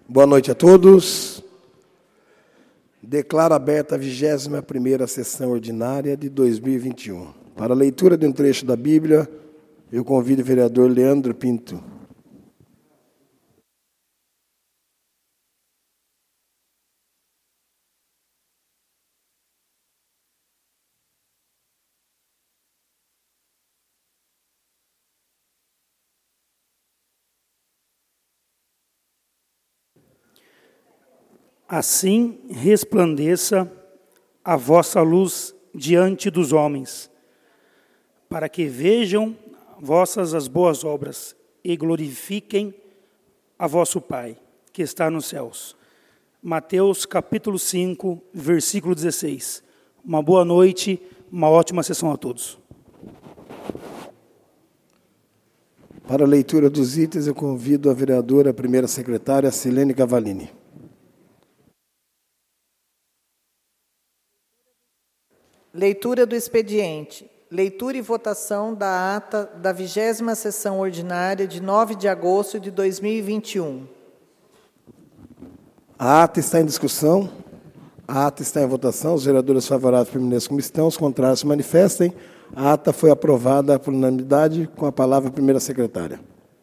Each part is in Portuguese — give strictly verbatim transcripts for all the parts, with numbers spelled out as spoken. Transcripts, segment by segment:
Boa noite a todos. Declaro aberta a vigésima primeira sessão ordinária de dois mil e vinte e um. Para a leitura de um trecho da Bíblia, eu convido o vereador Leandro Pinto. Assim resplandeça a vossa luz diante dos homens, para que vejam vossas as boas obras e glorifiquem a vosso Pai, que está nos céus. Mateus capítulo cinco, versículo dezesseis. Uma boa noite, uma ótima sessão a todos. Para a leitura dos itens, eu convido a vereadora, a primeira secretária, Silene Cavalini. Leitura do expediente. Leitura e votação da ata da vigésima sessão ordinária de nove de agosto de dois mil e vinte e um. A ata está em discussão. A ata está em votação. Os vereadores favoráveis permaneçam como estão. Os contrários se manifestem. A ata foi aprovada por unanimidade. Com a palavra, a primeira secretária.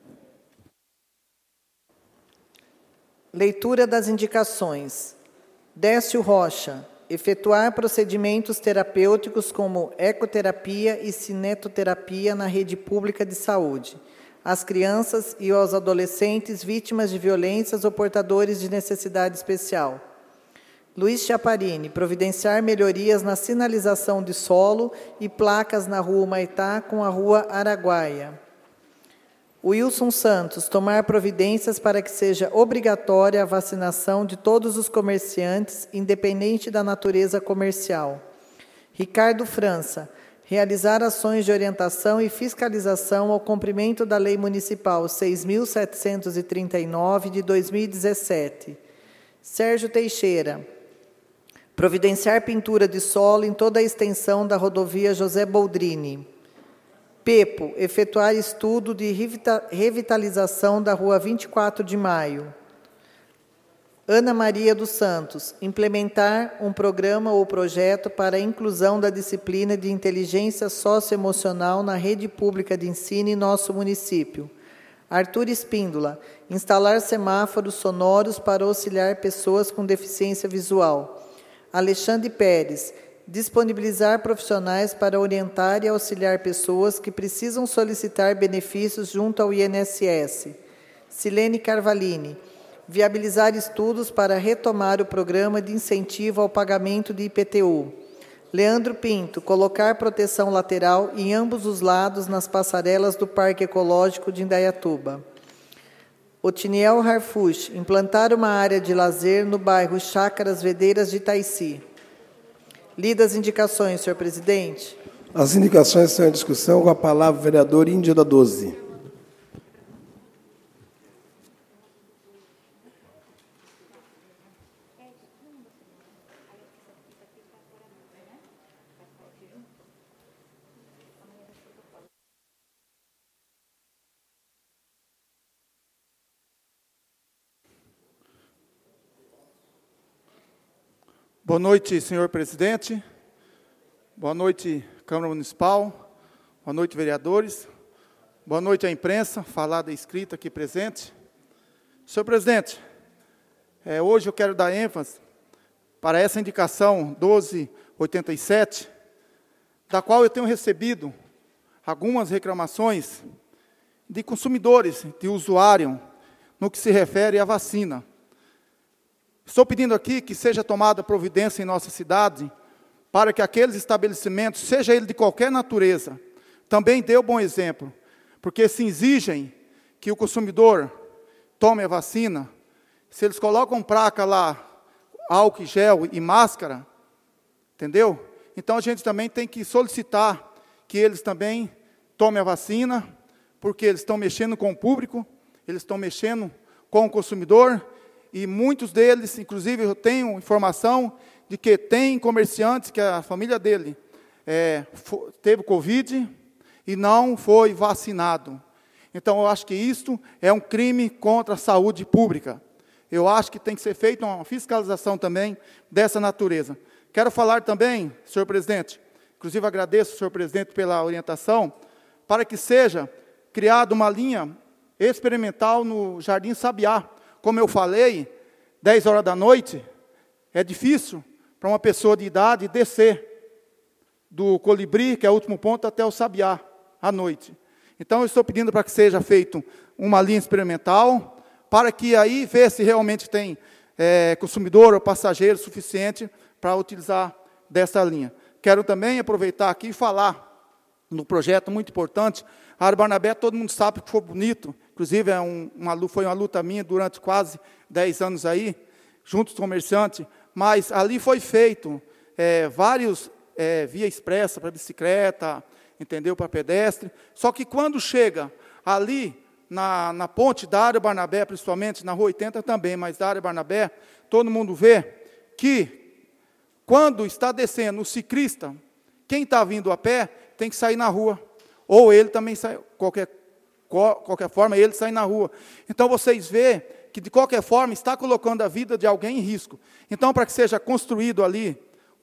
Leitura das indicações. Décio Rocha. Efetuar procedimentos terapêuticos como ecoterapia e cinetoterapia na rede pública de saúde, às crianças e aos adolescentes vítimas de violências ou portadores de necessidade especial. Luiz Chaparini, providenciar melhorias na sinalização de solo e placas na Rua Humaitá com a Rua Araguaia. Wilson Santos, tomar providências para que seja obrigatória a vacinação de todos os comerciantes, independente da natureza comercial. Ricardo França, realizar ações de orientação e fiscalização ao cumprimento da Lei Municipal seis mil setecentos e trinta e nove de dois mil e dezessete. Sérgio Teixeira, providenciar pintura de solo em toda a extensão da rodovia José Boldrini. Pepo, efetuar estudo de revitalização da Rua vinte e quatro de maio. Ana Maria dos Santos, implementar um programa ou projeto para a inclusão da disciplina de inteligência socioemocional na rede pública de ensino em nosso município. Arthur Espíndola, instalar semáforos sonoros para auxiliar pessoas com deficiência visual. Alexandre Pérez, disponibilizar profissionais para orientar e auxiliar pessoas que precisam solicitar benefícios junto ao I N S S. Silene Carvalini, viabilizar estudos para retomar o programa de incentivo ao pagamento de I P T U. Leandro Pinto, colocar proteção lateral em ambos os lados nas passarelas do Parque Ecológico de Indaiatuba. Otiniel Harfuch, implantar uma área de lazer no bairro Chácaras Vedeiras de Itaici. Lidas as indicações, senhor presidente. As indicações estão em discussão. Com a palavra, o vereador Índio da doze. Boa noite, senhor presidente. Boa noite, Câmara Municipal. Boa noite, vereadores. Boa noite à imprensa, falada e escrita aqui presente. Senhor presidente, é, hoje eu quero dar ênfase para essa indicação doze oitenta e sete, da qual eu tenho recebido algumas reclamações de consumidores, de usuário, no que se refere à vacina. Estou pedindo aqui que seja tomada providência em nossa cidade para que aqueles estabelecimentos, seja ele de qualquer natureza, também dê o bom exemplo, porque se exigem que o consumidor tome a vacina, se eles colocam placa lá, álcool, gel e máscara, entendeu? Então a gente também tem que solicitar que eles também tomem a vacina, porque eles estão mexendo com o público, eles estão mexendo com o consumidor, e muitos deles, inclusive eu tenho informação de que tem comerciantes que a família dele é, teve Covid e não foi vacinado. Então eu acho que isto é um crime contra a saúde pública. eu acho que tem que ser feita uma fiscalização também dessa natureza. Quero falar também, senhor presidente, inclusive agradeço, senhor presidente, pela orientação, para que seja criada uma linha experimental no Jardim Sabiá. Como eu falei, dez horas da noite, é difícil para uma pessoa de idade descer do Colibri, que é o último ponto, até o Sabiá, à noite. Então, eu estou pedindo para que seja feita uma linha experimental, para que aí veja se realmente tem é, consumidor ou passageiro suficiente para utilizar dessa linha. Quero também aproveitar aqui e falar no projeto muito importante. A área Barnabé, todo mundo sabe que foi bonito, inclusive é um, uma, foi uma luta minha durante quase dez anos aí, junto aos comerciantes, mas ali foi feito é, vários é, via expressa para bicicleta, entendeu, para pedestre, só que quando chega ali na, na ponte da área Barnabé, principalmente na rua oitenta também, mas da área Barnabé, todo mundo vê que quando está descendo o ciclista, quem está vindo a pé tem que sair na rua, ou ele também sai, qualquer, qualquer forma, ele sai na rua. Então, vocês veem que, de qualquer forma, está colocando a vida de alguém em risco. Então, para que seja construído ali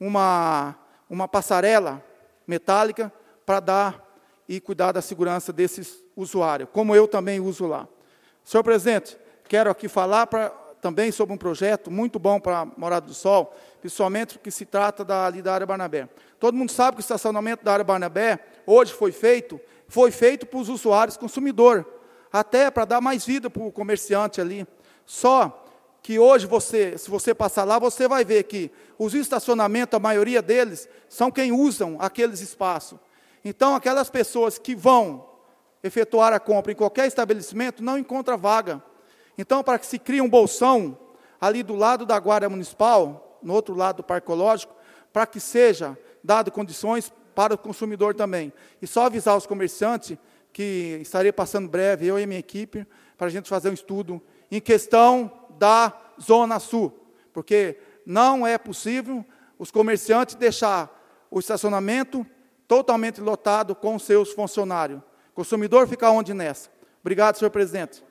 uma, uma passarela metálica para dar e cuidar da segurança desses usuários, como eu também uso lá. Senhor presidente, quero aqui falar pra, também sobre um projeto muito bom para a Morada do Sol, principalmente porque se trata da, ali da área Barnabé. Todo mundo sabe que o estacionamento da área Barnabé, hoje foi feito, foi feito para os usuários consumidor, até para dar mais vida para o comerciante ali. Só que hoje, você, se você passar lá, você vai ver que os estacionamentos, a maioria deles, são quem usam aqueles espaços. Então, aquelas pessoas que vão efetuar a compra em qualquer estabelecimento, não encontram vaga. Então, para que se crie um bolsão ali do lado da Guarda Municipal, no outro lado do Parque Ecológico, para que seja dado condições para o consumidor também. E só avisar os comerciantes que estarei passando breve, eu e minha equipe, para a gente fazer um estudo em questão da Zona Sul, porque não é possível os comerciantes deixar o estacionamento totalmente lotado com seus funcionários. O consumidor fica onde nessa? Obrigado, senhor presidente.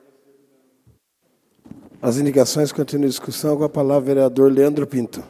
As indicações continuam em discussão, com a palavra o vereador Leandro Pinto.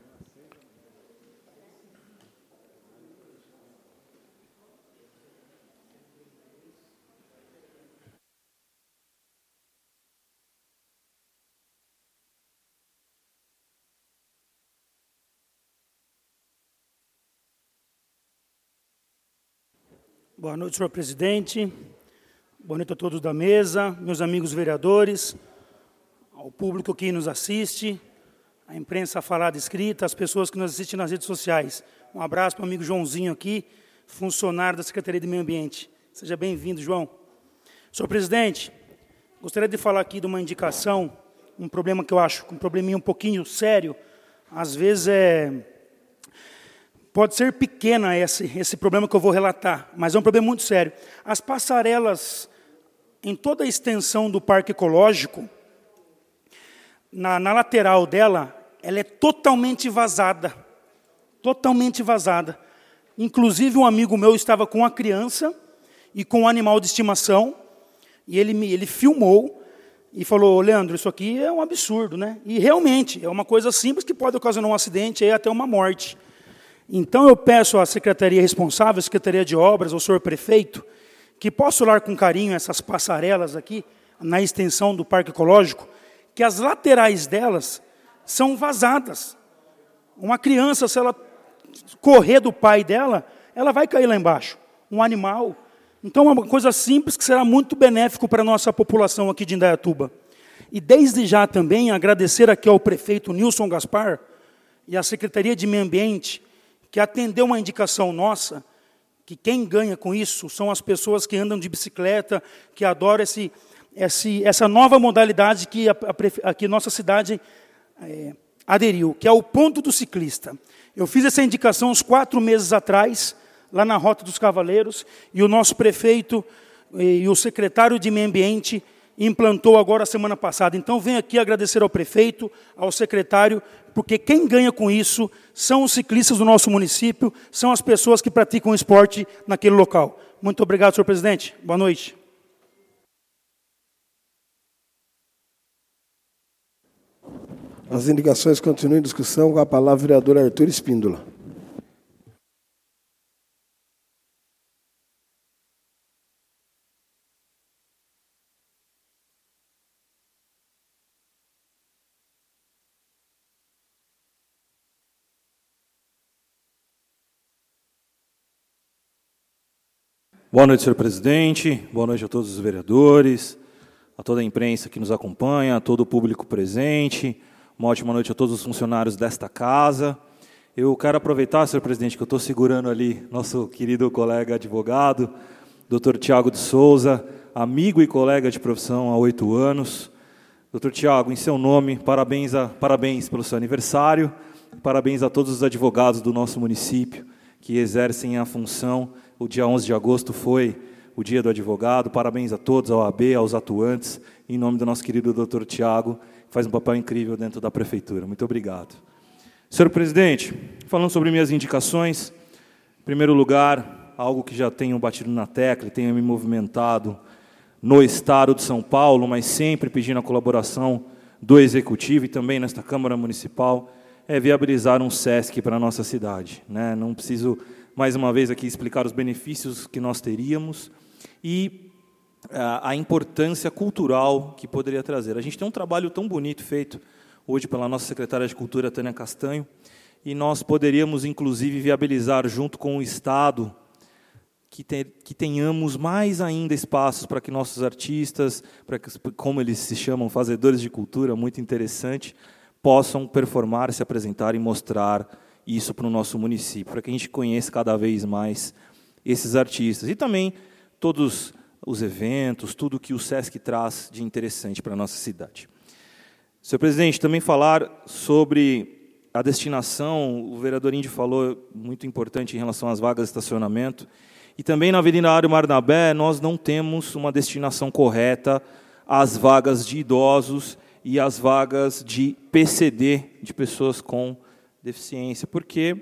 Boa noite, senhor presidente. Boa noite a todos da mesa, meus amigos vereadores, ao público que nos assiste, a imprensa falada e escrita, as pessoas que nos assistem nas redes sociais. Um abraço para o amigo Joãozinho aqui, funcionário da Secretaria de Meio Ambiente. Seja bem-vindo, João. Senhor presidente, gostaria de falar aqui de uma indicação, um problema que eu acho, um probleminha um pouquinho sério, às vezes é... Pode ser pequena esse, esse problema que eu vou relatar, mas é um problema muito sério. As passarelas, em toda a extensão do Parque Ecológico, na, na lateral dela, ela é totalmente vazada. Totalmente vazada. Inclusive, um amigo meu estava com uma criança e com um animal de estimação, e ele, me, ele filmou e falou, Leandro, isso aqui é um absurdo, né? E realmente, é uma coisa simples que pode ocasionar um acidente e até uma morte. Então, eu peço à secretaria responsável, a Secretaria de Obras, ao senhor prefeito, que possa olhar com carinho essas passarelas aqui, na extensão do Parque Ecológico, que as laterais delas são vazadas. Uma criança, se ela correr do pai dela, ela vai cair lá embaixo. Um animal. Então, é uma coisa simples que será muito benéfico para a nossa população aqui de Indaiatuba. E, desde já, também, agradecer aqui ao prefeito Nilson Gaspar e à Secretaria de Meio Ambiente, que atendeu uma indicação nossa, que quem ganha com isso são as pessoas que andam de bicicleta, que adoram esse, esse, essa nova modalidade que a, a, a que nossa cidade é, aderiu, que é o ponto do ciclista. Eu fiz essa indicação uns quatro meses atrás, lá na Rota dos Cavaleiros, e o nosso prefeito e o secretário de Meio Ambiente implantou agora a semana passada. Então, venho aqui agradecer ao prefeito, ao secretário, porque quem ganha com isso são os ciclistas do nosso município, são as pessoas que praticam esporte naquele local. Muito obrigado, senhor presidente. Boa noite. As indicações continuam em discussão. Com a palavra, o vereador Arthur Espíndola. Boa noite, senhor presidente. Boa noite a todos os vereadores, a toda a imprensa que nos acompanha, a todo o público presente. Uma ótima noite a todos os funcionários desta casa. Eu quero aproveitar, senhor presidente, que eu estou segurando ali nosso querido colega advogado, doutor Tiago de Souza, amigo e colega de profissão há oito anos. doutor Tiago, em seu nome, parabéns, a, parabéns pelo seu aniversário, parabéns a todos os advogados do nosso município que exercem a função. O dia onze de agosto foi o dia do advogado. Parabéns a todos, ao A B, aos atuantes, em nome do nosso querido doutor Tiago, que faz um papel incrível dentro da prefeitura. Muito obrigado. Senhor presidente, falando sobre minhas indicações, em primeiro lugar, algo que já tenho batido na tecla e tenho me movimentado no Estado de São Paulo, mas sempre pedindo a colaboração do Executivo e também nesta Câmara Municipal, é viabilizar um SESC para a nossa cidade, né? Não preciso, mais uma vez, aqui explicar os benefícios que nós teríamos e a, a importância cultural que poderia trazer. A gente tem um trabalho tão bonito feito hoje pela nossa secretária de Cultura, Tânia Castanho, e nós poderíamos, inclusive, viabilizar, junto com o Estado, que, te, que tenhamos mais ainda espaços para que nossos artistas, para que, como eles se chamam, fazedores de cultura, muito interessante, possam performar, se apresentar e mostrar isso para o nosso município, para que a gente conheça cada vez mais esses artistas. E também todos os eventos, tudo que o SESC traz de interessante para a nossa cidade. Senhor presidente, também falar sobre a destinação, o vereador Índio falou, muito importante em relação às vagas de estacionamento, e também na Avenida Ário Marnabé, nós não temos uma destinação correta às vagas de idosos e as vagas de P C D, de pessoas com deficiência, porque,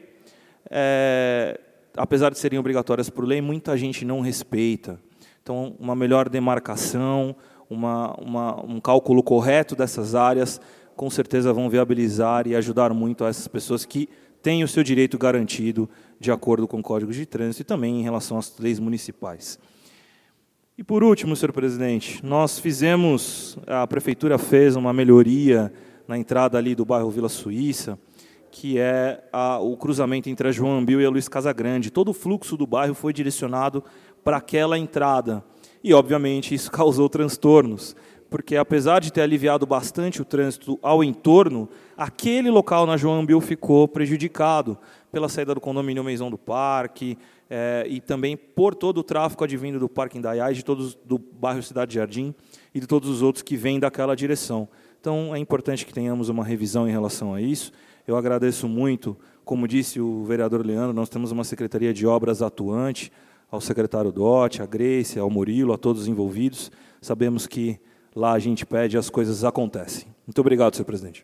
é, apesar de serem obrigatórias por lei, muita gente não respeita. Então, uma melhor demarcação, uma, uma, um cálculo correto dessas áreas, com certeza vão viabilizar e ajudar muito a essas pessoas que têm o seu direito garantido de acordo com o Código de Trânsito e também em relação às leis municipais. E, por último, senhor presidente, nós fizemos, a prefeitura fez uma melhoria na entrada ali do bairro Vila Suíça, que é a, o cruzamento entre a João Ambil e a Luiz Casagrande. Todo o fluxo do bairro foi direcionado para aquela entrada. E, obviamente, isso causou transtornos, porque, apesar de ter aliviado bastante o trânsito ao entorno, aquele local na João Ambil ficou prejudicado pela saída do condomínio Maison do Parque, É, e também por todo o tráfego advindo do Parque Indaiá, de todos do bairro Cidade Jardim e de todos os outros que vêm daquela direção. Então, é importante que tenhamos uma revisão em relação a isso. Eu agradeço muito, como disse o vereador Leandro, nós temos uma Secretaria de Obras atuante, ao secretário Dotti, a Grace, ao Murilo, a todos os envolvidos. Sabemos que lá a gente pede e as coisas acontecem. Muito obrigado, senhor presidente.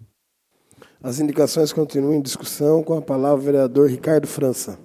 As indicações continuam em discussão. Com a palavra, o vereador Ricardo França.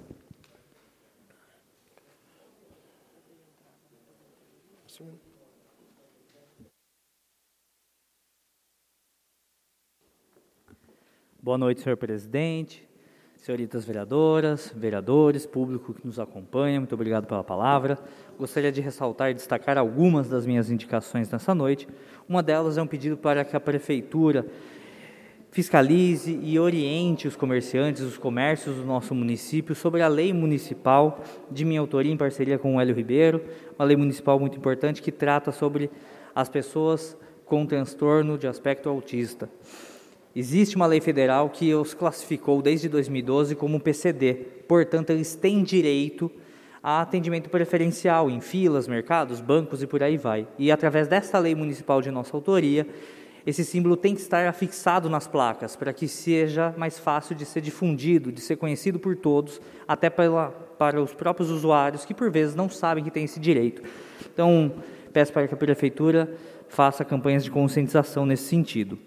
Boa noite, senhor presidente, senhoritas vereadoras, vereadores, público que nos acompanha, muito obrigado pela palavra. Gostaria de ressaltar e destacar algumas das minhas indicações nessa noite. Uma delas é um pedido para que a prefeitura fiscalize e oriente os comerciantes, os comércios do nosso município sobre a lei municipal de minha autoria em parceria com o Hélio Ribeiro, uma lei municipal muito importante que trata sobre as pessoas com transtorno de aspecto autista. Existe uma lei federal que os classificou desde dois mil e doze como P C D, portanto, eles têm direito a atendimento preferencial em filas, mercados, bancos e por aí vai. E através dessa lei municipal de nossa autoria, esse símbolo tem que estar afixado nas placas, para que seja mais fácil de ser difundido, de ser conhecido por todos, até pela, para os próprios usuários, que por vezes não sabem que têm esse direito. Então, peço para que a prefeitura faça campanhas de conscientização nesse sentido.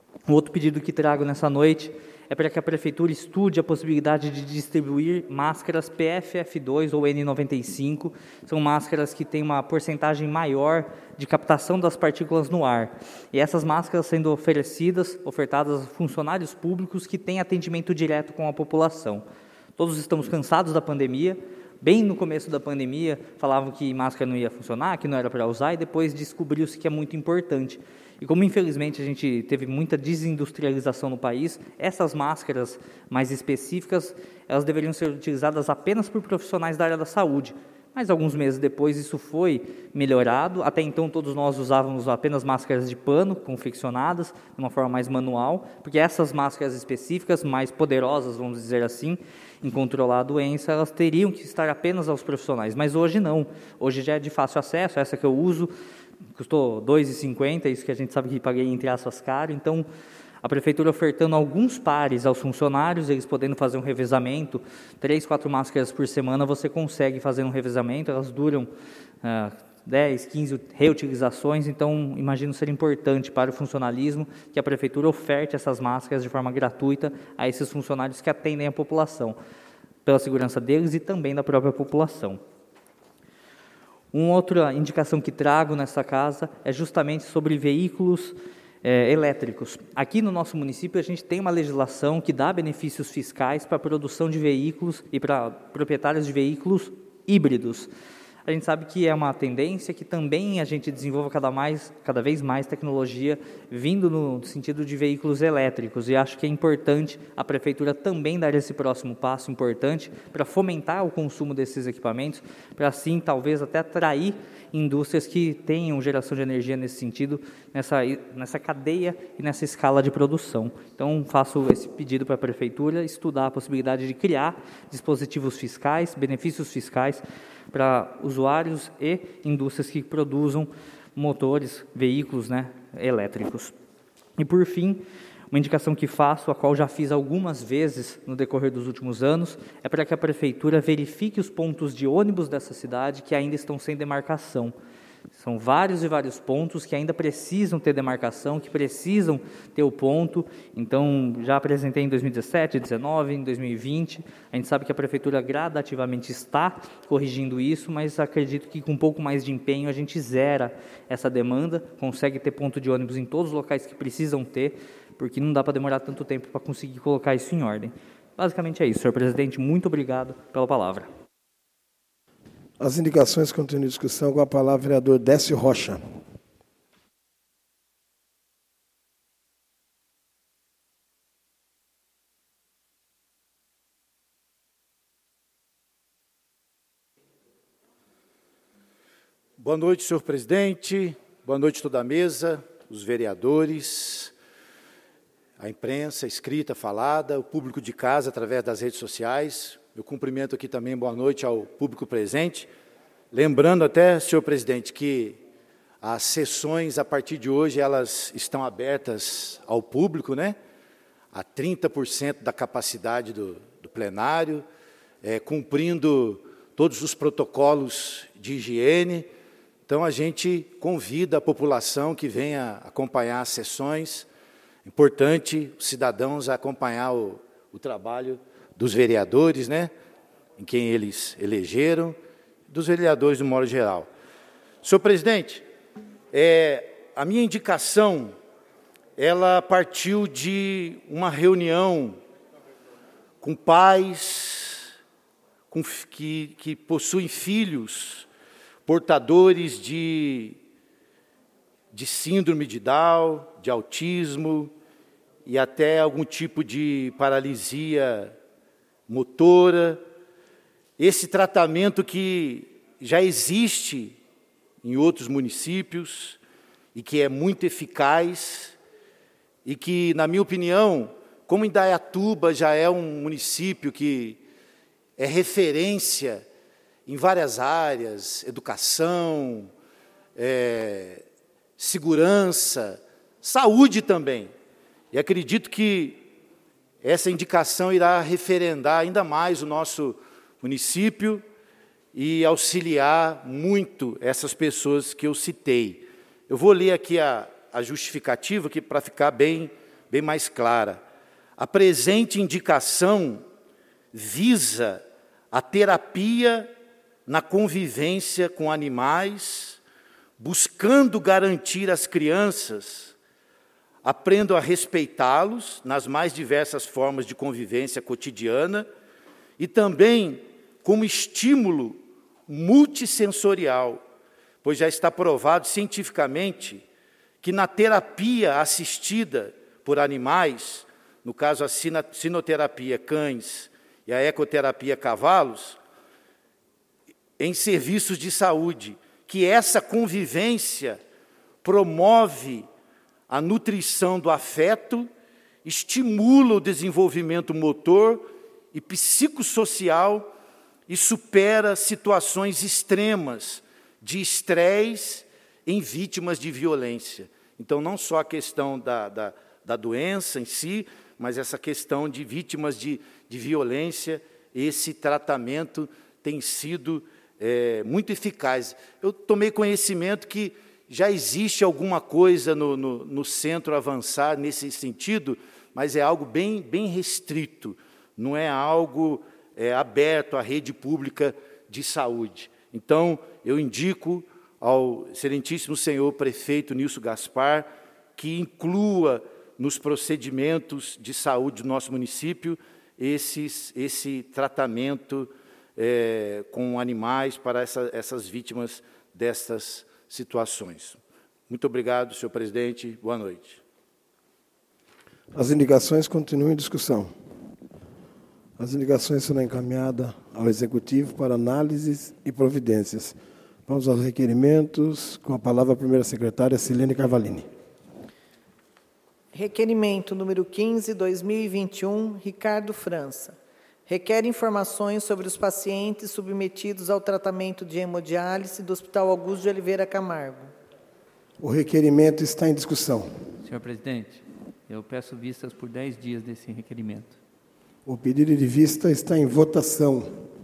Um outro pedido que trago nessa noite é para que a Prefeitura estude a possibilidade de distribuir máscaras P F F dois ou N noventa e cinco. São máscaras que têm uma porcentagem maior de captação das partículas no ar. E essas máscaras sendo oferecidas, ofertadas a funcionários públicos que têm atendimento direto com a população. Todos estamos cansados da pandemia. Bem no começo da pandemia, falavam que máscara não ia funcionar, que não era para usar, e depois descobriu-se que é muito importante. E como, infelizmente, a gente teve muita desindustrialização no país, essas máscaras mais específicas, elas deveriam ser utilizadas apenas por profissionais da área da saúde. Mas, alguns meses depois, isso foi melhorado. Até então, todos nós usávamos apenas máscaras de pano, confeccionadas, de uma forma mais manual, porque essas máscaras específicas, mais poderosas, vamos dizer assim, em controlar a doença, elas teriam que estar apenas aos profissionais. Mas hoje não. Hoje já é de fácil acesso, essa que eu uso, custou dois reais e cinquenta centavos, isso que a gente sabe que paguei entre aspas caro. Então, a Prefeitura ofertando alguns pares aos funcionários, eles podendo fazer um revezamento, três, quatro máscaras por semana você consegue fazer um revezamento, elas duram ah, dez, quinze reutilizações, então imagino ser importante para o funcionalismo que a Prefeitura oferte essas máscaras de forma gratuita a esses funcionários que atendem a população, pela segurança deles e também da própria população. Uma outra indicação que trago nessa casa é justamente sobre veículos é, elétricos. Aqui no nosso município a gente tem uma legislação que dá benefícios fiscais para a produção de veículos e para proprietários de veículos híbridos. A gente sabe que é uma tendência que também a gente desenvolva cada, mais, cada vez mais tecnologia vindo no sentido de veículos elétricos, e acho que é importante a Prefeitura também dar esse próximo passo importante para fomentar o consumo desses equipamentos, para assim talvez até atrair indústrias que tenham geração de energia nesse sentido, nessa, nessa cadeia e nessa escala de produção. Então, faço esse pedido para a Prefeitura estudar a possibilidade de criar dispositivos fiscais, benefícios fiscais, para usuários e indústrias que produzam motores, veículos, né, elétricos. E, por fim, uma indicação que faço, a qual já fiz algumas vezes no decorrer dos últimos anos, é para que a Prefeitura verifique os pontos de ônibus dessa cidade que ainda estão sem demarcação. São vários e vários pontos que ainda precisam ter demarcação, que precisam ter o ponto. Então, já apresentei em dois mil e dezessete, dois mil e dezenove, em dois mil e vinte. A gente sabe que a Prefeitura gradativamente está corrigindo isso, mas acredito que com um pouco mais de empenho a gente zera essa demanda, consegue ter ponto de ônibus em todos os locais que precisam ter, porque não dá para demorar tanto tempo para conseguir colocar isso em ordem. Basicamente é isso, senhor presidente. Muito obrigado pela palavra. As indicações continuam em discussão. Com a palavra, o vereador Décio Rocha. Boa noite, senhor presidente. Boa noite, toda a mesa, os vereadores, a imprensa escrita, falada, o público de casa através das redes sociais. Eu cumprimento aqui também, boa noite ao público presente. Lembrando até, senhor presidente, que as sessões, a partir de hoje, elas estão abertas ao público, né? A trinta por cento da capacidade do, do plenário, é, cumprindo todos os protocolos de higiene. Então, a gente convida a população que venha acompanhar as sessões. Importante os cidadãos acompanhar o, o trabalho dos vereadores, né, em quem eles elegeram, dos vereadores do modo geral. Senhor presidente, é, a minha indicação, ela partiu de uma reunião com pais com, que, que possuem filhos portadores de, de síndrome de Down, de autismo e até algum tipo de paralisia motora, esse tratamento que já existe em outros municípios e que é muito eficaz e que, na minha opinião, como Indaiatuba já é um município que é referência em várias áreas, educação, é, segurança, saúde também, e acredito que essa indicação irá referendar ainda mais o nosso município e auxiliar muito essas pessoas que eu citei. Eu vou ler aqui a, a justificativa, que para ficar bem bem mais clara. A presente indicação visa a terapia na convivência com animais, buscando garantir às crianças aprendam a respeitá-los nas mais diversas formas de convivência cotidiana e também como estímulo multissensorial, pois já está provado cientificamente que na terapia assistida por animais, no caso a sinoterapia cães e a ecoterapia cavalos, em serviços de saúde, que essa convivência promove a nutrição do afeto, estimula o desenvolvimento motor e psicossocial e supera situações extremas de estresse em vítimas de violência. Então, não só a questão da, da, da doença em si, mas essa questão de vítimas de, de violência, esse tratamento tem sido é, muito eficaz. Eu tomei conhecimento que já existe alguma coisa no, no, no centro avançar nesse sentido, mas é algo bem, bem restrito, não é algo é, aberto à rede pública de saúde. Então, eu indico ao excelentíssimo senhor prefeito Nilson Gaspar que inclua nos procedimentos de saúde do nosso município esses, esse tratamento é, com animais para essa, essas vítimas dessas situações. Muito obrigado, senhor presidente. Boa noite. As indicações continuam em discussão. As indicações serão encaminhadas ao Executivo para análises e providências. Vamos aos requerimentos. Com a palavra a primeira secretária, Silene Carvalini. Requerimento número quinze, dois mil e vinte e um, Ricardo França. Requer informações sobre os pacientes submetidos ao tratamento de hemodiálise do Hospital Augusto de Oliveira Camargo. O requerimento está em discussão. Senhor presidente, eu peço vistas por dez dias desse requerimento. O pedido de vista está em votação.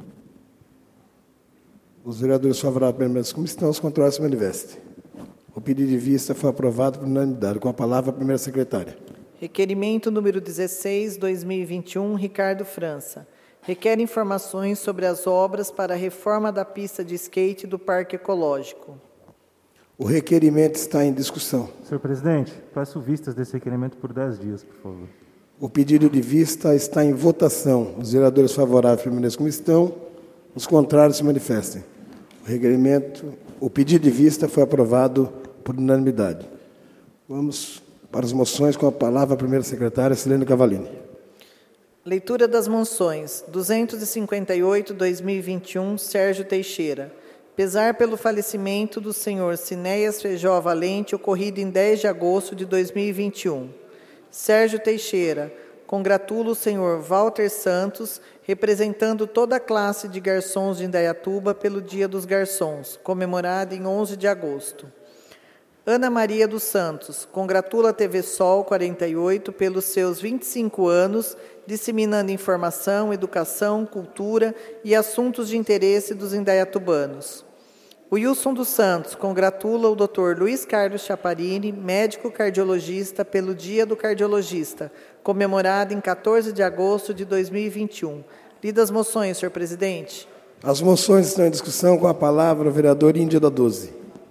Os vereadores favoráveis permanecem como estão, os contrários se manifestem. O pedido de vista foi aprovado por unanimidade. Com a palavra, a primeira secretária. Requerimento número dezesseis, dois mil e vinte e um, Ricardo França. Requer informações sobre as obras para a reforma da pista de skate do Parque Ecológico. O requerimento está em discussão. Senhor presidente, peço vistas desse requerimento por dez dias, por favor. O pedido de vista está em votação. Os vereadores favoráveis permaneçam como estão, os contrários se manifestem. O requerimento, o pedido de vista foi aprovado por unanimidade. Vamos para as moções, com a palavra a primeira secretária, Silene Carvalini. Leitura das moções. duzentos e cinquenta e oito, dois mil e vinte e um, Sérgio Teixeira. Pesar pelo falecimento do senhor Cinéias Feijó Valente, ocorrido em dez de agosto de dois mil e vinte e um. Sérgio Teixeira, congratula o senhor Walter Santos, representando toda a classe de garçons de Indaiatuba pelo Dia dos Garçons, comemorado em onze de agosto. Ana Maria dos Santos, congratula a T V Sol quarenta e oito pelos seus vinte e cinco anos, disseminando informação, educação, cultura e assuntos de interesse dos indaiatubanos. O Wilson dos Santos congratula o doutor Luiz Carlos Chaparini, médico cardiologista, pelo Dia do Cardiologista, comemorado em quatorze de agosto de dois mil e vinte e um. Lidas as moções, senhor presidente. As moções estão em discussão. Com a palavra o vereador Índia da doze.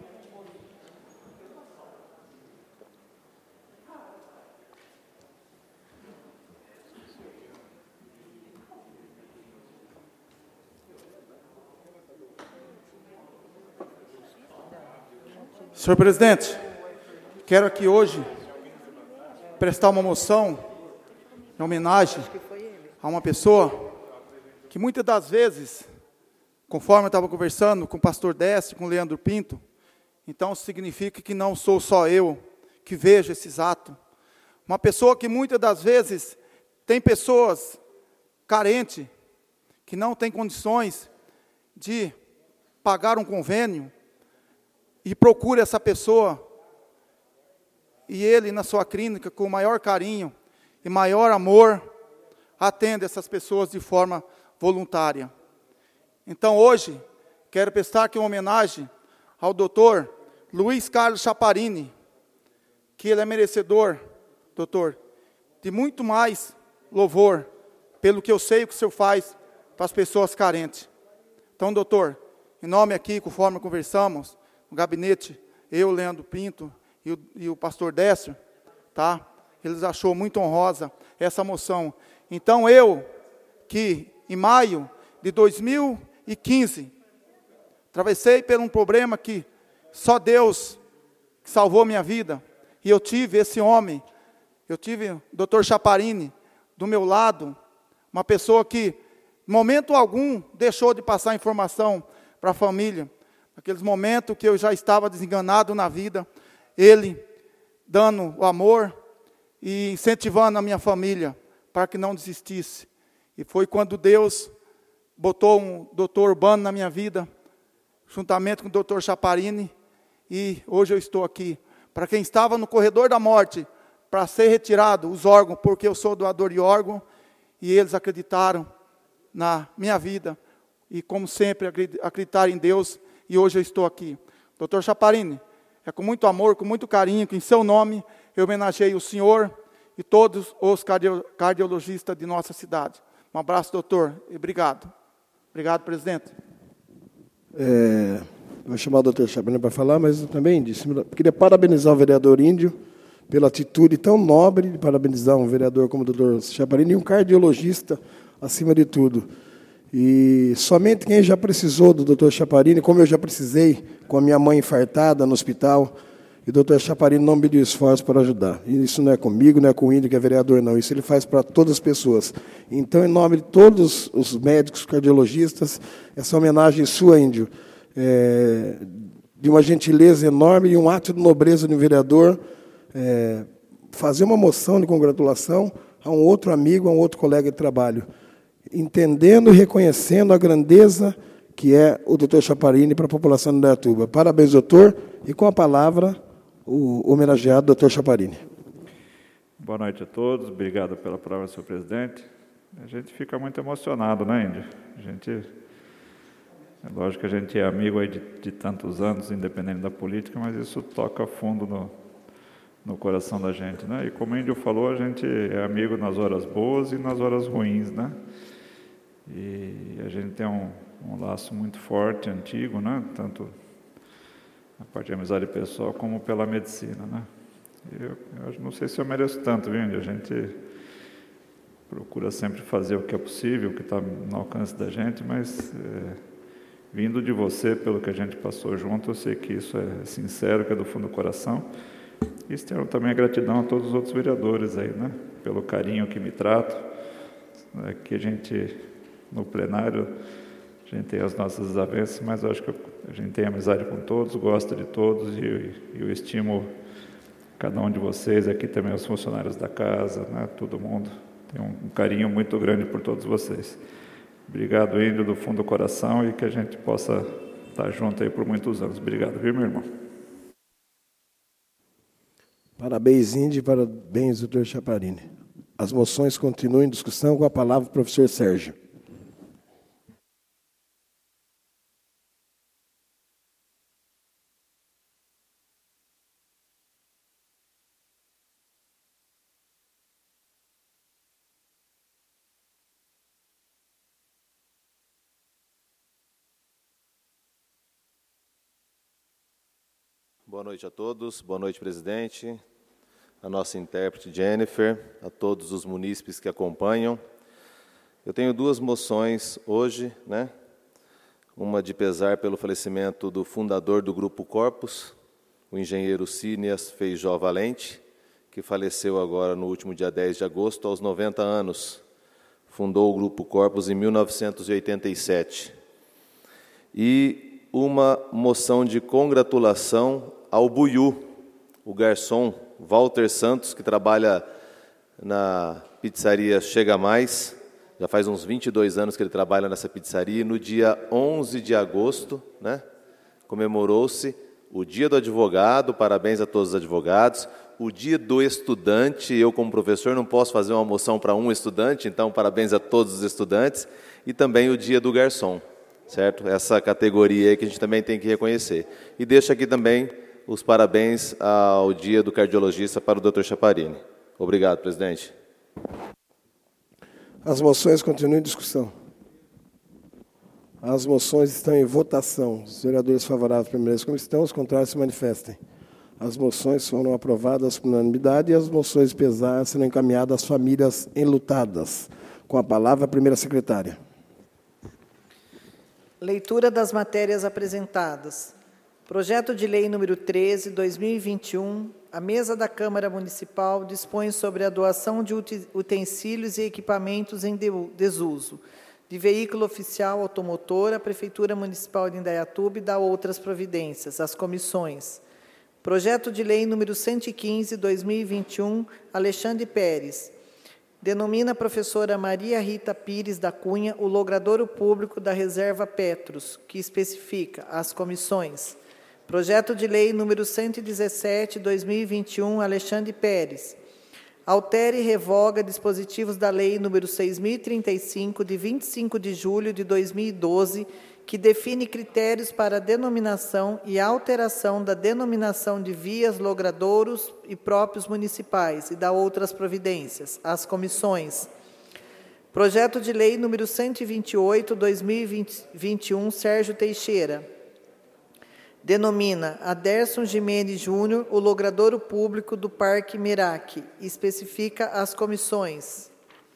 Senhor presidente, quero aqui hoje prestar uma moção em homenagem a uma pessoa que muitas das vezes, conforme eu estava conversando com o pastor Décio, com o Leandro Pinto, então significa que não sou só eu que vejo esses atos. Uma pessoa que muitas das vezes tem pessoas carentes, que não têm condições de pagar um convênio, e procura essa pessoa, e ele, na sua clínica, com o maior carinho e maior amor, atende essas pessoas de forma voluntária. Então, hoje, quero prestar aqui uma homenagem ao doutor Luiz Carlos Chaparini, que ele é merecedor, doutor, de muito mais louvor, pelo que eu sei que o Senhor faz para as pessoas carentes. Então, doutor, em nome aqui, conforme conversamos, no gabinete, eu, Leandro Pinto e o, e o pastor Décio, tá? Eles achou muito honrosa essa moção. Então, eu, que em maio de dois mil e quinze, atravessei por um problema que só Deus salvou minha vida, e eu tive esse homem, eu tive o doutor Chaparini do meu lado, uma pessoa que, em momento algum, deixou de passar informação para a família. Naqueles momentos que eu já estava desenganado na vida, ele dando o amor e incentivando a minha família para que não desistisse. E foi quando Deus botou um doutor Urbano na minha vida, juntamente com o doutor Chaparini, e hoje eu estou aqui. Para quem estava no corredor da morte, para ser retirado os órgãos, porque eu sou doador de órgão, e eles acreditaram na minha vida, e como sempre, acreditaram em Deus, e hoje eu estou aqui. doutor Chaparini, é com muito amor, com muito carinho, que em seu nome eu homenageei o senhor e todos os cardio, cardiologistas de nossa cidade. Um abraço, doutor, e obrigado. Obrigado, presidente. É, vou chamar o doutor Chaparini para falar, mas eu também disse, queria parabenizar o vereador Índio pela atitude tão nobre de parabenizar um vereador como o doutor Chaparini e um cardiologista acima de tudo. E somente quem já precisou do doutor Chaparini, como eu já precisei com a minha mãe infartada no hospital, e o doutor Chaparini não mediu esforço para ajudar. E isso não é comigo, não é com o Índio, que é vereador, não. Isso ele faz para todas as pessoas. Então, em nome de todos os médicos, cardiologistas, essa homenagem sua, Índio, é, de uma gentileza enorme e um ato de nobreza de um vereador, é, fazer uma moção de congratulação a um outro amigo, a um outro colega de trabalho, entendendo e reconhecendo a grandeza que é o doutor Chaparini para a população de Indaiatuba. Parabéns, doutor, e com a palavra, o homenageado doutor Chaparini. Boa noite a todos, obrigado pela palavra, senhor presidente. A gente fica muito emocionado, né, Índio? A gente, é lógico que a gente é amigo aí de, de tantos anos, independente da política, mas isso toca fundo no, no coração da gente, né? E como o Índio falou, a gente é amigo nas horas boas e nas horas ruins, né? E a gente tem um, um laço muito forte, antigo, né? Tanto a parte de amizade pessoal como pela medicina, né? Eu, eu não sei se eu mereço tanto, viu? A gente procura sempre fazer o que é possível, o que está no alcance da gente, mas é, vindo de você, pelo que a gente passou junto, eu sei que isso é sincero, que é do fundo do coração. E externo também a gratidão a todos os outros vereadores aí, né? Pelo carinho que me tratam, né? Que a gente, no plenário, a gente tem as nossas desavenças, mas eu acho que a gente tem amizade com todos, gosta de todos, e, e eu estimo cada um de vocês, aqui também os funcionários da casa, né? Todo mundo tem um, um carinho muito grande por todos vocês. Obrigado, Índio, do fundo do coração, e que a gente possa estar junto aí por muitos anos. Obrigado, viu, meu irmão? Parabéns, Índio, e parabéns, doutor Chaparini. As moções continuam em discussão, com a palavra o professor Sérgio. Boa noite a todos, boa noite, presidente, a nossa intérprete Jennifer, a todos os munícipes que acompanham. Eu tenho duas moções hoje, né? Uma de pesar pelo falecimento do fundador do Grupo Corpus, o engenheiro Cíneas Feijó Valente, que faleceu agora no último dia dez de agosto, aos noventa anos. Fundou o Grupo Corpus em mil novecentos e oitenta e sete. E uma moção de congratulação ao Buiú, o garçom Walter Santos, que trabalha na pizzaria Chega Mais, já faz uns vinte e dois anos que ele trabalha nessa pizzaria, e no dia onze de agosto, né, comemorou-se o Dia do Advogado, parabéns a todos os advogados, o Dia do Estudante, eu como professor não posso fazer uma moção para um estudante, então parabéns a todos os estudantes, e também o Dia do Garçom, certo? Essa categoria aí que a gente também tem que reconhecer. E deixo aqui também os parabéns ao Dia do Cardiologista para o doutor Chaparini. Obrigado, presidente. As moções continuam em discussão. As moções estão em votação. Os vereadores favoráveis permaneçam como estão, os contrários se manifestem. As moções foram aprovadas por unanimidade e as moções pesadas serão encaminhadas às famílias enlutadas. Com a palavra, a primeira secretária. Leitura das matérias apresentadas. Projeto de Lei número treze, dois mil e vinte e um, a mesa da Câmara Municipal dispõe sobre a doação de utensílios e equipamentos em desuso, de veículo oficial automotor, a Prefeitura Municipal de Indaiatuba dá outras providências, as comissões. Projeto de Lei número cento e quinze, dois mil e vinte e um, Alexandre Pérez. Denomina a professora Maria Rita Pires da Cunha o logradouro público da Reserva Petros, que especifica as comissões. Projeto de Lei número cento e dezessete, dois mil e vinte e um, Alexandre Pérez. Altere e revoga dispositivos da Lei número seis mil e trinta e cinco, de vinte e cinco de julho de dois mil e doze, que define critérios para a denominação e alteração da denominação de vias, logradouros e próprios municipais, e dá outras providências, as comissões. Projeto de Lei número cento e vinte e oito, dois mil e vinte e um, Sérgio Teixeira. Denomina Aderson Gimenez Júnior o logradouro público do Parque Meraque, e especifica as comissões.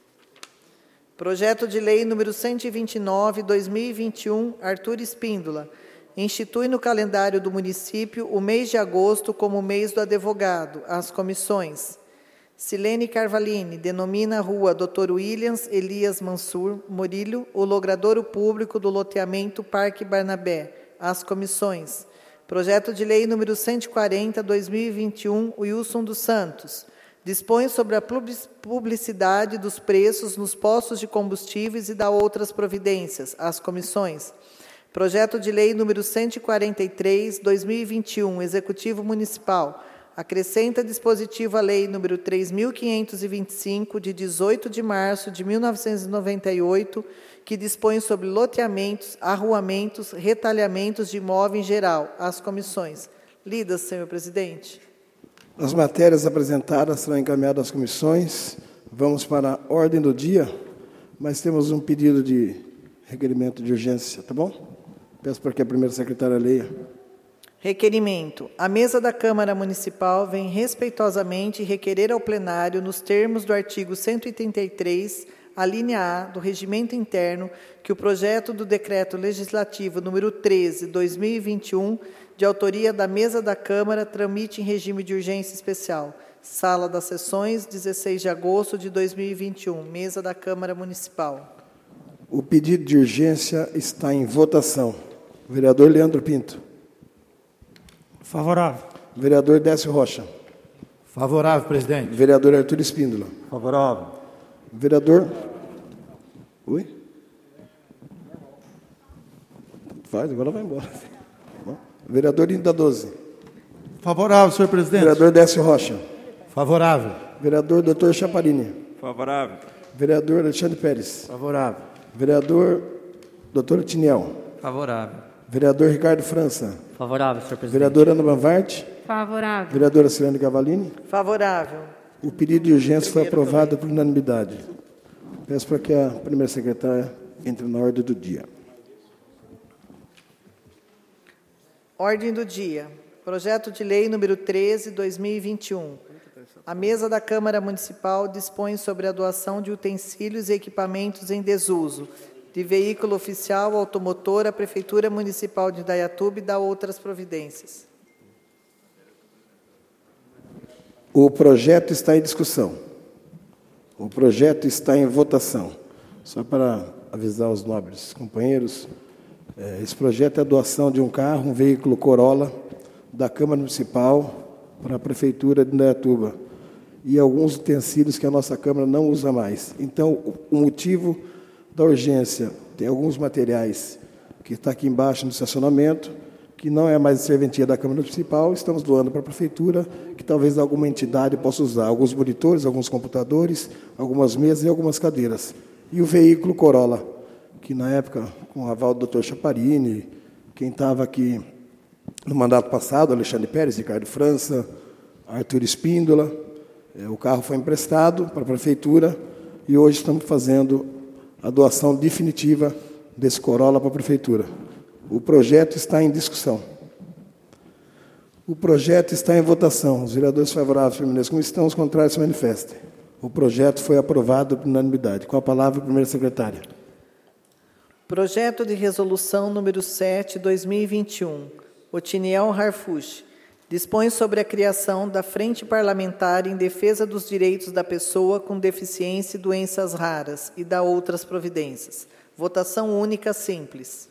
Projeto de Lei número cento e vinte e nove, dois mil e vinte e um, Arthur Espíndola, institui no calendário do município o mês de agosto como mês do advogado, as comissões. Silene Carvalini denomina a rua doutor Williams Elias Mansur Morilho o logradouro público do loteamento Parque Barnabé, as comissões. Projeto de Lei número cento e quarenta, dois mil e vinte e um, Wilson dos Santos, dispõe sobre a publicidade dos preços nos postos de combustíveis e dá outras providências, as comissões. Projeto de Lei número cento e quarenta e três, dois mil e vinte e um, Executivo Municipal, acrescenta dispositivo à Lei número três mil quinhentos e vinte e cinco, de dezoito de março de mil novecentos e noventa e oito, que dispõe sobre loteamentos, arruamentos, retalhamentos de imóvel em geral, as comissões. Lidas, senhor presidente. As matérias apresentadas serão encaminhadas às comissões. Vamos para a ordem do dia, mas temos um pedido de requerimento de urgência, tá bom? Peço para que a primeira secretária leia. Requerimento. A mesa da Câmara Municipal vem respeitosamente requerer ao plenário, nos termos do artigo cento e oitenta e três, a linha A do Regimento Interno, que o projeto do Decreto Legislativo número treze, dois mil e vinte e um, de autoria da mesa da Câmara, tramite em regime de urgência especial. Sala das Sessões, dezesseis de agosto de dois mil e vinte e um, mesa da Câmara Municipal. O pedido de urgência está em votação. Vereador Leandro Pinto. Favorável. Vereador Décio Rocha. Favorável, presidente. Vereador Arthur Espíndola. Favorável. Vereador... Oi? Faz, agora vai embora. Vereador Inda doze. Favorável, senhor presidente. Vereador Décio Rocha. Favorável. Vereador doutor Chaparini. Favorável. Vereador Alexandre Pérez. Favorável. Vereador doutor Tiniel. Favorável. Vereador Ricardo França. Favorável, senhor presidente. Vereadora Ana Banvart. Favorável. Vereadora Cirane Cavalini. Favorável. O pedido de urgência foi aprovado por unanimidade. Peço para que a primeira secretária entre na ordem do dia. Ordem do dia. Projeto de Lei número treze, dois mil e vinte e um. A mesa da Câmara Municipal dispõe sobre a doação de utensílios e equipamentos em desuso, de veículo oficial automotor à Prefeitura Municipal de Indaiatuba e dá outras providências. O projeto está em discussão. O projeto está em votação. Só para avisar os nobres companheiros, esse projeto é a doação de um carro, um veículo Corolla, da Câmara Municipal para a Prefeitura de Indaiatuba, e alguns utensílios que a nossa Câmara não usa mais. Então, o motivo da urgência, tem alguns materiais que está aqui embaixo no estacionamento, que não é mais serventia da Câmara Municipal, estamos doando para a Prefeitura, que talvez alguma entidade possa usar, alguns monitores, alguns computadores, algumas mesas e algumas cadeiras. E o veículo Corolla, que na época, com o aval do doutor Chaparini, quem estava aqui no mandato passado, Alexandre Pérez, Ricardo França, Arthur Espíndola, o carro foi emprestado para a Prefeitura, e hoje estamos fazendo a doação definitiva desse Corolla para a Prefeitura. O projeto está em discussão. O projeto está em votação. Os vereadores favoráveis permaneçam como estão, os contrários se manifestem. O projeto foi aprovado por unanimidade. Com a palavra, a primeira secretária. Projeto de resolução número sete, dois mil e vinte e um. Otiniel Harfuch. Dispõe sobre a criação da Frente Parlamentar em Defesa dos Direitos da Pessoa com Deficiência e Doenças Raras e da outras providências. Votação única simples.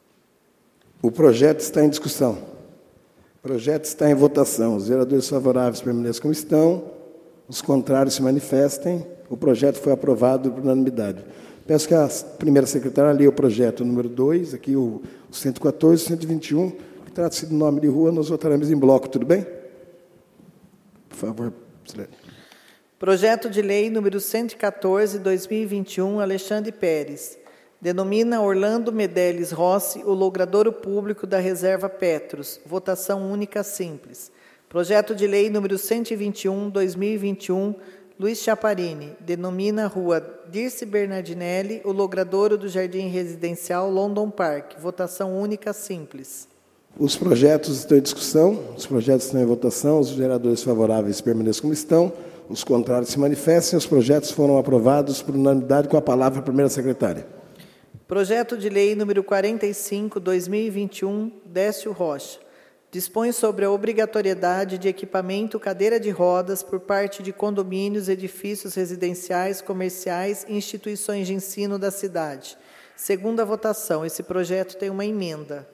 O projeto está em discussão. O projeto está em votação. Os vereadores favoráveis permaneçam como estão. Os contrários se manifestem. O projeto foi aprovado por unanimidade. Peço que a primeira secretária leia o projeto número dois, aqui o cento e quatorze, cento e vinte e um, que trata-se do nome de rua, nós votaremos em bloco, tudo bem? Por favor, Silene. Projeto de lei número cento e quatorze, dois mil e vinte e um, Alexandre Pérez. Denomina Orlando Medeles Rossi o logradouro público da Reserva Petros. Votação única simples. Projeto de lei número cento e vinte e um, dois mil e vinte e um, Luiz Chaparini, denomina a rua Dirce Bernardinelli o logradouro do Jardim Residencial London Park. Votação única simples. Os projetos estão em discussão, os projetos estão em votação, os vereadores favoráveis permaneçam como estão, os contrários se manifestem, os projetos foram aprovados por unanimidade. Com a palavra, a primeira secretária. Projeto de lei número quarenta e cinco, dois mil e vinte e um, Décio Rocha. Dispõe sobre a obrigatoriedade de equipamento cadeira de rodas por parte de condomínios, edifícios residenciais, comerciais e instituições de ensino da cidade. Segunda votação, esse projeto tem uma emenda.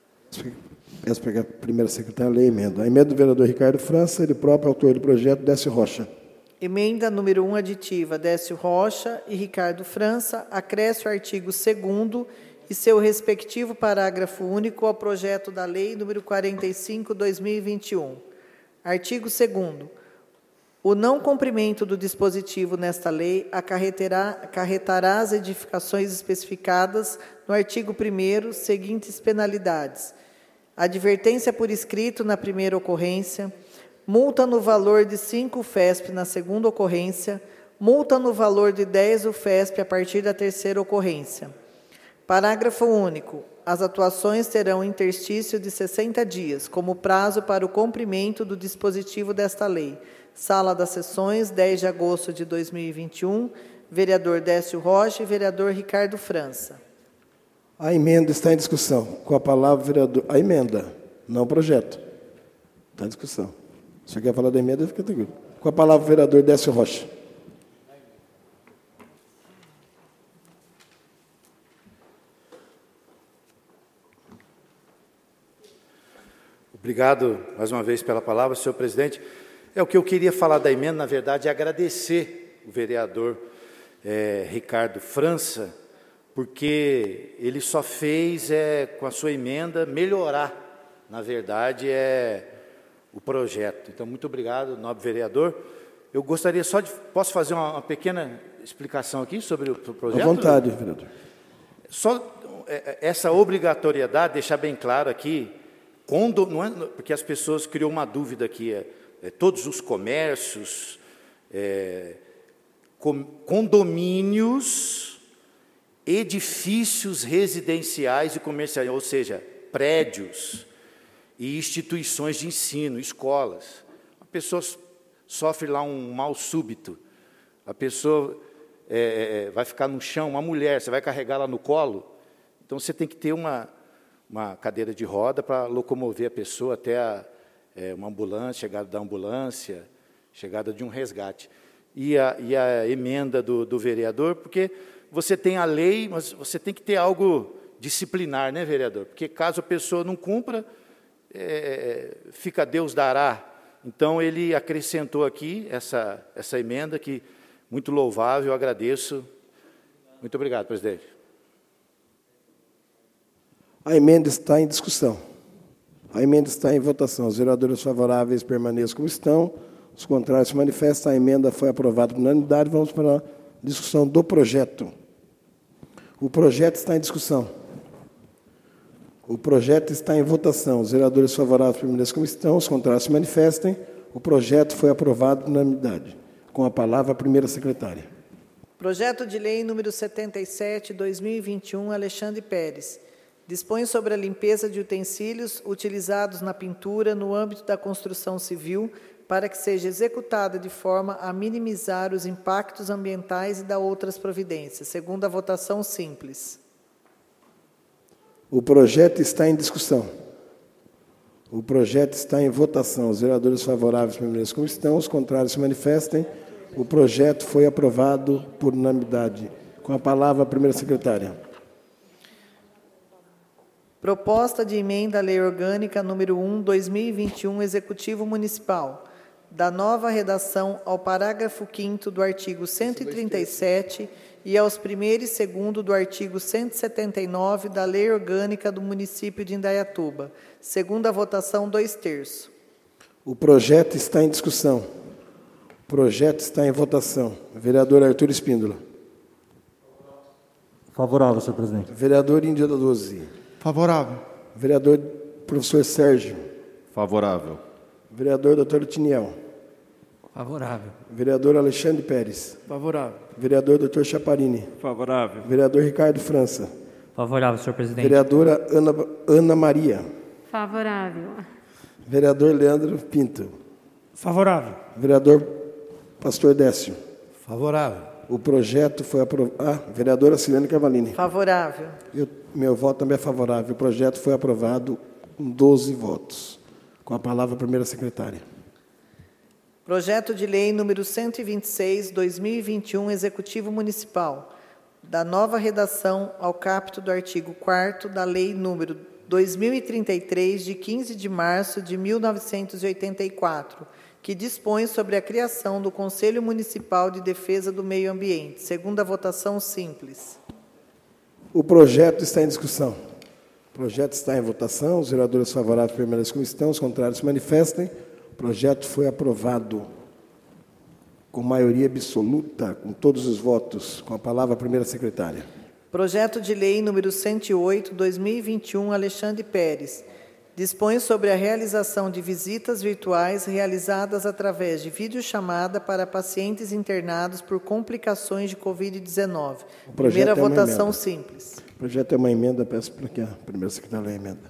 Peço para que a primeira secretária leia a emenda. A emenda do vereador Ricardo França, ele próprio autor do projeto, Décio Rocha. Emenda número um aditiva, Décio Rocha e Ricardo França, acresce o artigo segundo e seu respectivo parágrafo único ao projeto da lei número quarenta e cinco, dois mil e vinte e um. Artigo segundo. O não cumprimento do dispositivo nesta lei acarretará, acarretará as edificações especificadas no artigo primeiro, seguintes penalidades: advertência por escrito na primeira ocorrência, multa no valor de cinco U F E S P na segunda ocorrência, multa no valor de dez U F E S P a partir da terceira ocorrência. Parágrafo único. As atuações terão interstício de sessenta dias, como prazo para o cumprimento do dispositivo desta lei. Sala das Sessões, dez de agosto de dois mil e vinte e um, vereador Décio Rocha e vereador Ricardo França. A emenda está em discussão. Com a palavra, vereador... A emenda, não o projeto. Está em discussão. Se você quer falar da emenda, fica tranquilo. Com a palavra, o vereador Décio Rocha. Obrigado, mais uma vez, pela palavra, senhor presidente. É o que eu queria falar da emenda, na verdade, é agradecer o vereador é, Ricardo França, porque ele só fez, é, com a sua emenda, melhorar, na verdade, é, o projeto. Então, muito obrigado, nobre vereador. Eu gostaria só de... Posso fazer uma, uma pequena explicação aqui sobre o projeto? À vontade, vereador. Só é, essa obrigatoriedade, deixar bem claro aqui, Condo, não é, porque as pessoas criou uma dúvida aqui, é, é, todos os comércios, é, com, condomínios, edifícios residenciais e comerciais, ou seja, prédios e instituições de ensino, escolas. A pessoa sofre lá um mal súbito, a pessoa é, é, vai ficar no chão, uma mulher, você vai carregá-la no colo, então você tem que ter uma... uma cadeira de roda para locomover a pessoa até a, é, uma ambulância, chegada da ambulância, chegada de um resgate. E a, e a emenda do, do vereador, porque você tem a lei, mas você tem que ter algo disciplinar, né, vereador? Porque caso a pessoa não cumpra, é, fica Deus dará. Então, ele acrescentou aqui essa, essa emenda, que muito louvável, eu agradeço. Muito obrigado, presidente. A emenda está em discussão. A emenda está em votação. Os vereadores favoráveis permaneçam como estão. Os contrários se manifestam. A emenda foi aprovada por unanimidade. Vamos para a discussão do projeto. O projeto está em discussão. O projeto está em votação. Os vereadores favoráveis permaneçam como estão. Os contrários se manifestem. O projeto foi aprovado por unanimidade. Com a palavra, a primeira secretária. Projeto de Lei número setenta e sete, dois mil e vinte e um, Alexandre Pérez. Dispõe sobre a limpeza de utensílios utilizados na pintura no âmbito da construção civil para que seja executada de forma a minimizar os impactos ambientais e da outras providências. Segunda votação simples. O projeto está em discussão. O projeto está em votação. Os vereadores favoráveis permaneçam como estão, os contrários se manifestem. O projeto foi aprovado por unanimidade. Com a palavra, a primeira secretária. Proposta de emenda à Lei Orgânica número um, dois mil e vinte e um, Executivo Municipal, da nova redação ao parágrafo quinto do artigo cento e trinta e sete e aos primeiro e segundo do artigo cento e setenta e nove da Lei Orgânica do município de Indaiatuba. Segunda votação, dois terços. O projeto está em discussão. O projeto está em votação. Vereador Arthur Espíndola. Favorável, senhor presidente. Vereador Índia da Doze. Favorável. Vereador professor Sérgio. Favorável. Vereador doutor Tiniel. Favorável. Vereador Alexandre Pérez. Favorável. Vereador doutor Chaparini. Favorável. Vereador Ricardo França. Favorável, senhor presidente. Vereadora Ana, Ana Maria. Favorável. Vereador Leandro Pinto. Favorável. Vereador Pastor Décio. Favorável. O projeto foi aprovado. Ah, vereadora Silene Cavalini. Favorável. Eu, meu voto também é favorável. O projeto foi aprovado com doze votos. Com a palavra, a primeira secretária. Projeto de Lei número cento e vinte e seis, dois mil e vinte e um, Executivo Municipal, da nova redação ao caput do artigo quarto da Lei número dois mil e trinta e três, de quinze de março de mil novecentos e oitenta e quatro, que dispõe sobre a criação do Conselho Municipal de Defesa do Meio Ambiente. Segunda votação simples. O projeto está em discussão. O projeto está em votação. Os vereadores favoráveis permanecem como estão, os contrários se manifestem. O projeto foi aprovado com maioria absoluta, com todos os votos. Com a palavra, a primeira secretária. Projeto de Lei número cento e oito, dois mil e vinte e um, Alexandre Pérez. Dispõe sobre a realização de visitas virtuais realizadas através de videochamada para pacientes internados por complicações de covid dezenove. Primeira votação simples. O projeto é uma emenda, peço para que a primeira secretária leia a emenda.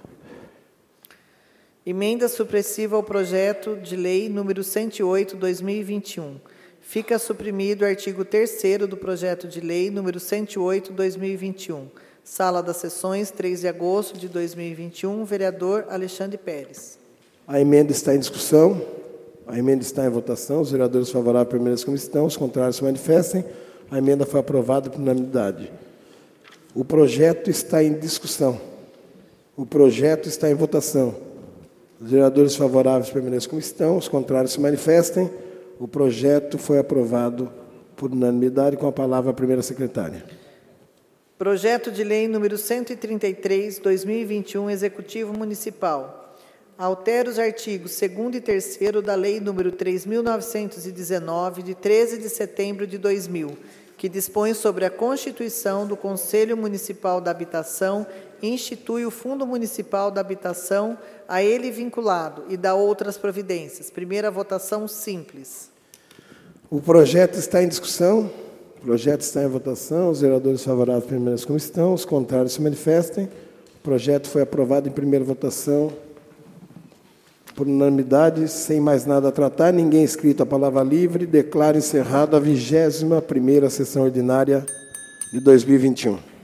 Emenda supressiva ao projeto de lei número cento e oito, dois mil e vinte e um. Fica suprimido o artigo terceiro do projeto de lei número cento e oito, dois mil e vinte e um. Sala das Sessões, três de agosto de dois mil e vinte e um, vereador Alexandre Pérez. A emenda está em discussão, a emenda está em votação, os vereadores favoráveis permanecem como estão, os contrários se manifestem, a emenda foi aprovada por unanimidade. O projeto está em discussão, o projeto está em votação, os vereadores favoráveis permanecem como estão, os contrários se manifestem, o projeto foi aprovado por unanimidade, com a palavra a primeira secretária. Projeto de Lei número cento e trinta e três, dois mil e vinte e um, Executivo Municipal. Altera os artigos segundo e terceiro da Lei número três mil novecentos e dezenove, de treze de setembro de dois mil, que dispõe sobre a constituição do Conselho Municipal da Habitação e institui o Fundo Municipal da Habitação, a ele vinculado, e dá outras providências. Primeira votação simples. O projeto está em discussão. O projeto está em votação, os vereadores favoráveis permanecem como estão, os contrários se manifestem. O projeto foi aprovado em primeira votação por unanimidade, sem mais nada a tratar, ninguém inscrito a palavra livre. Declaro encerrada a vigésima primeira sessão ordinária de dois mil e vinte e um.